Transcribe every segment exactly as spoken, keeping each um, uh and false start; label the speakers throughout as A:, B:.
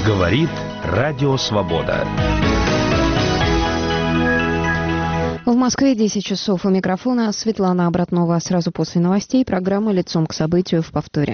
A: Говорит Радио Свобода.
B: В Москве десять часов. У микрофона Светлана Обратнова. Сразу после новостей программа «Лицом к событию» в повторе.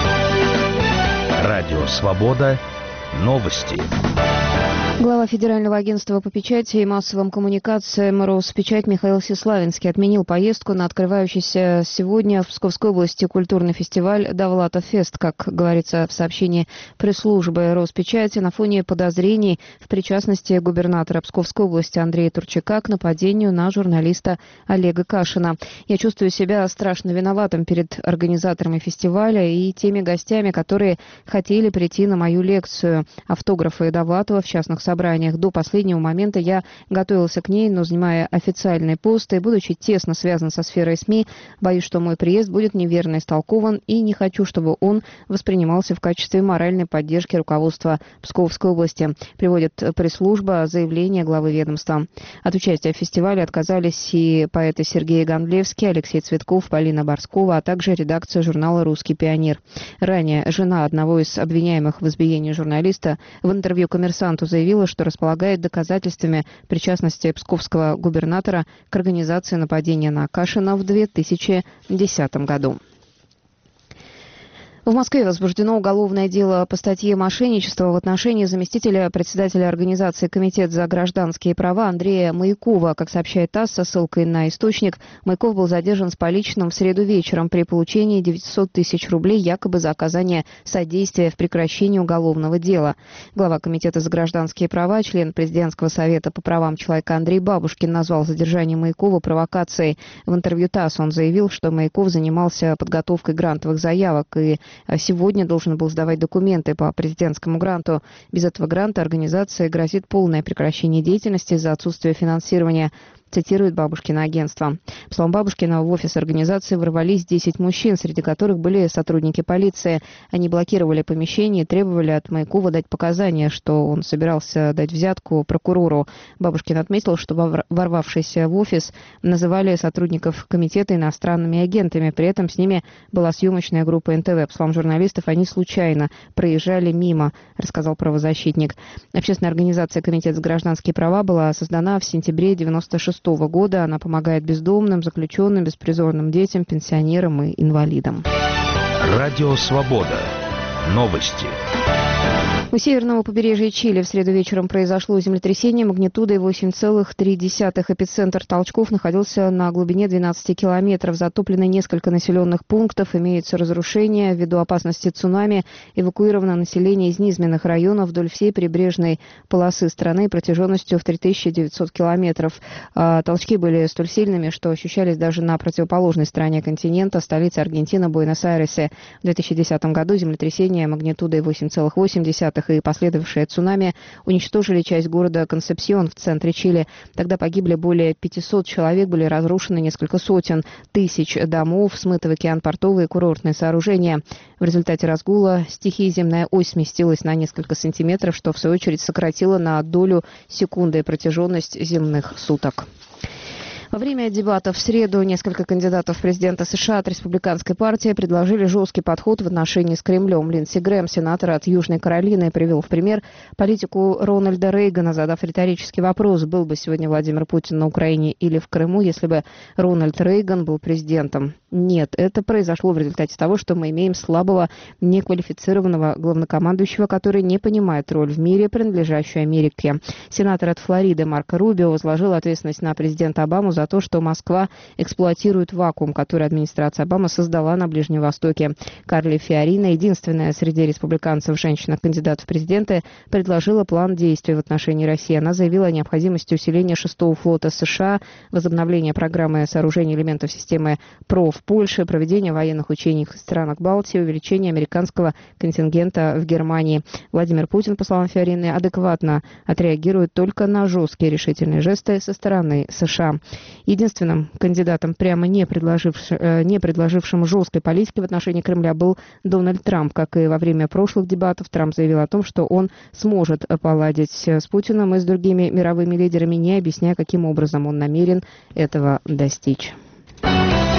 A: Радио Свобода. Новости.
B: Глава Федерального агентства по печати и массовым коммуникациям Роспечать Михаил Сеславинский отменил поездку на открывающийся сегодня в Псковской области культурный фестиваль «Довлатов-фест», как говорится в сообщении пресс-службы Роспечати, на фоне подозрений в причастности губернатора Псковской области Андрея Турчака к нападению на журналиста Олега Кашина. «Я чувствую себя страшно виноватым перед организаторами фестиваля и теми гостями, которые хотели прийти на мою лекцию. Автографы Довлатова в частных собраниях. До последнего момента я готовился к ней, но, занимая официальный пост и будучи тесно связан со сферой СМИ, боюсь, что мой приезд будет неверно истолкован, и не хочу, чтобы он воспринимался в качестве моральной поддержки руководства Псковской области», приводит пресс-служба заявление главы ведомства. От участия в фестивале отказались и поэты Сергей Гондлевский, Алексей Цветков, Полина Борскова, а также редакция журнала «Русский пионер». Ранее жена одного из обвиняемых в избиении журналиста в интервью «Коммерсанту» заявила, что располагает доказательствами причастности псковского губернатора к организации нападения на Кашина в две тысячи десятом году. В Москве возбуждено уголовное дело по статье «Мошенничество» в отношении заместителя председателя организации «Комитет за гражданские права» Андрея Маякова. Как сообщает ТАСС со ссылкой на источник, Маяков был задержан с поличным в среду вечером при получении девятисот тысяч рублей якобы за оказание содействия в прекращении уголовного дела. Глава Комитета за гражданские права, член Президентского совета по правам человека Андрей Бабушкин назвал задержание Маякова провокацией. В интервью ТАСС он заявил, что Маяков занимался подготовкой грантовых заявок и сегодня должен был сдавать документы по президентскому гранту. Без этого гранта организации грозит полное прекращение деятельности из-за отсутствия финансирования, цитирует Бабушкина агентство. По словам Бабушкина, в офис организации ворвались десять мужчин, среди которых были сотрудники полиции. Они блокировали помещение и требовали от Маякова дать показания, что он собирался дать взятку прокурору. Бабушкин отметил, что ворвавшиеся в офис называли сотрудников комитета иностранными агентами. При этом с ними была съемочная группа эн тэ вэ. По словам журналистов, они случайно проезжали мимо, рассказал правозащитник. Общественная организация «Комитет за гражданские права» была создана в сентябре девяносто шестого года. Она помогает бездомным, заключенным, беспризорным детям, пенсионерам и инвалидам.
A: Радио Свобода. Новости.
B: У северного побережья Чили в среду вечером произошло землетрясение магнитудой восемь целых три десятых. Эпицентр толчков находился на глубине двенадцати километров. Затоплены несколько населенных пунктов, имеются разрушения. Ввиду опасности цунами эвакуировано население из низменных районов вдоль всей прибрежной полосы страны протяженностью в три тысячи девятьсот километров. А толчки были столь сильными, что ощущались даже на противоположной стороне континента, столице Аргентины, Буэнос-Айресе. В две тысячи десятом году землетрясение магнитудой восемь целых восемь десятых и последовавшее цунами уничтожили часть города Консепсьон в центре Чили. Тогда погибли более пятисот человек, были разрушены несколько сотен тысяч домов, смыты в океан портовые и курортные сооружения. В результате разгула стихии земная ось сместилась на несколько сантиметров, что в свою очередь сократило на долю секунды протяженность земных суток. Во время дебатов в среду несколько кандидатов в президента США от республиканской партии предложили жесткий подход в отношении с Кремлем. Линдси Грэм, сенатор от Южной Каролины, привел в пример политику Рональда Рейгана, задав риторический вопрос: был бы сегодня Владимир Путин на Украине или в Крыму, если бы Рональд Рейган был президентом? Нет, это произошло в результате того, что мы имеем слабого, неквалифицированного главнокомандующего, который не понимает роль в мире, принадлежащую Америке. Сенатор от Флориды Марко Рубио возложил ответственность на президента Обаму за то, что Москва эксплуатирует вакуум, который администрация Обамы создала на Ближнем Востоке. Карли Фиорина, единственная среди республиканцев женщина-кандидат в президенты, предложила план действий в отношении России. Она заявила о необходимости усиления шестого флота США, возобновления программы сооружения элементов системы ПРО в Польше, проведения военных учений в странах Балтии, увеличения американского контингента в Германии. Владимир Путин, по словам Фиорины, адекватно отреагирует только на жесткие решительные жесты со стороны США. Единственным кандидатом, прямо не, предложившим, не предложившим жесткой политики в отношении Кремля, был Дональд Трамп. Как и во время прошлых дебатов, Трамп заявил о том, что он сможет поладить с Путиным и с другими мировыми лидерами, не объясняя, каким образом он намерен этого достичь.